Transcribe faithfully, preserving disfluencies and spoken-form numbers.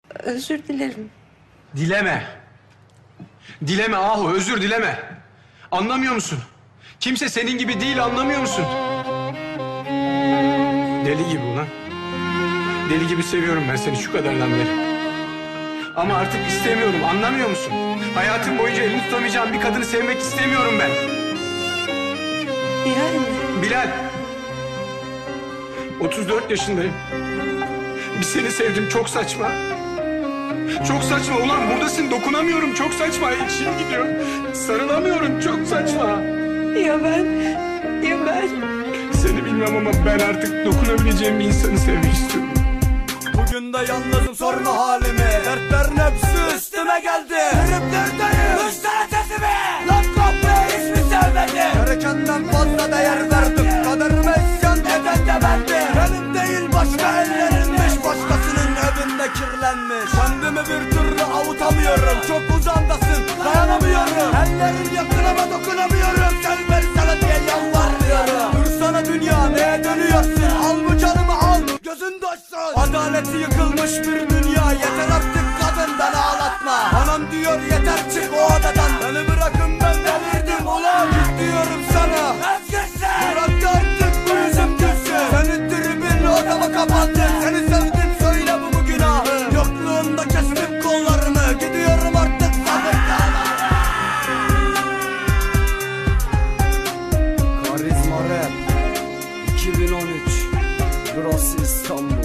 Özür dilerim. Dileme. Dileme Ahu, özür dileme. Anlamıyor musun? Kimse senin gibi değil, anlamıyor musun? Deli gibi ulan. Deli gibi seviyorum ben seni şu kadardan beri. Ama artık istemiyorum, anlamıyor musun? Hayatım boyunca elini tutamayacağım bir kadını sevmek istemiyorum ben. Bilal mi? Bilal. otuz dört yaşındayım. Bir seni sevdim, çok saçma. Çok saçma ulan, buradasın, dokunamıyorum, çok saçma. İçim gidiyor, sarılamıyorum, çok saçma. Ya ben, ya ben. Seni bilmem ama ben artık dokunabileceğim bir insanı sevmek istiyorum. Bugün de yalnızım, sorma halimi. Dertlerin hepsi üstüme geldi. Tripler'deyim, duysana sesimi. Lan kahve hiç mi sevmedi? Gerekenden fazla değer verdim. Kaderime isyan eden de bendim. Benim değil başka ellerinmiş, başkasının evinde kirlenmiş. Kendimi bir türlü avutamıyorum. Çok uzandasın, dayanamıyorum. Ellerin yakın ama dokunamıyorum. Sen versene diye yalvarıyorum. Dursana dünya, neye dönüyorsun? Al bu canımı al, gözün doysun. Adaleti yıkılmış bir dünya, yeter artık kadından ağlatma. Anam diyor yeter çık o odadan. Beni bırakın ben delirdim ulan. Git diyorum sana, vazgeçsin. Bırak da artık bu yüzüm gülsün. Senin tribin odama kapandı. Seni sevdim söyle bu bu günahı. Yokluğunda kestim kollarımı. Gidiyorum artık sabır kalmadı. Karizma Rap iki bin on üç. Burası İstanbul.